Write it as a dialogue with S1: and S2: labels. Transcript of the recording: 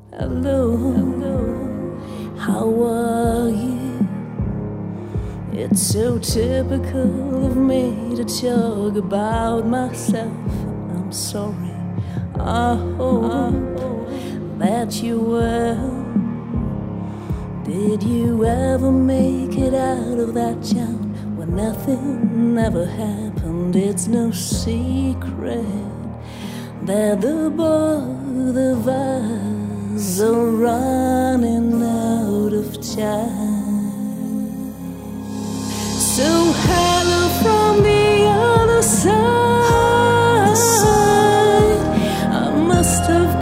S1: Hello, how are you? It's so typical of me to talk about myself. I'm sorry, I hope that you're well. Did you ever make it out of that town where nothing ever happened? It's no secret that the both of us are running out of time. So hello from the other side. I must have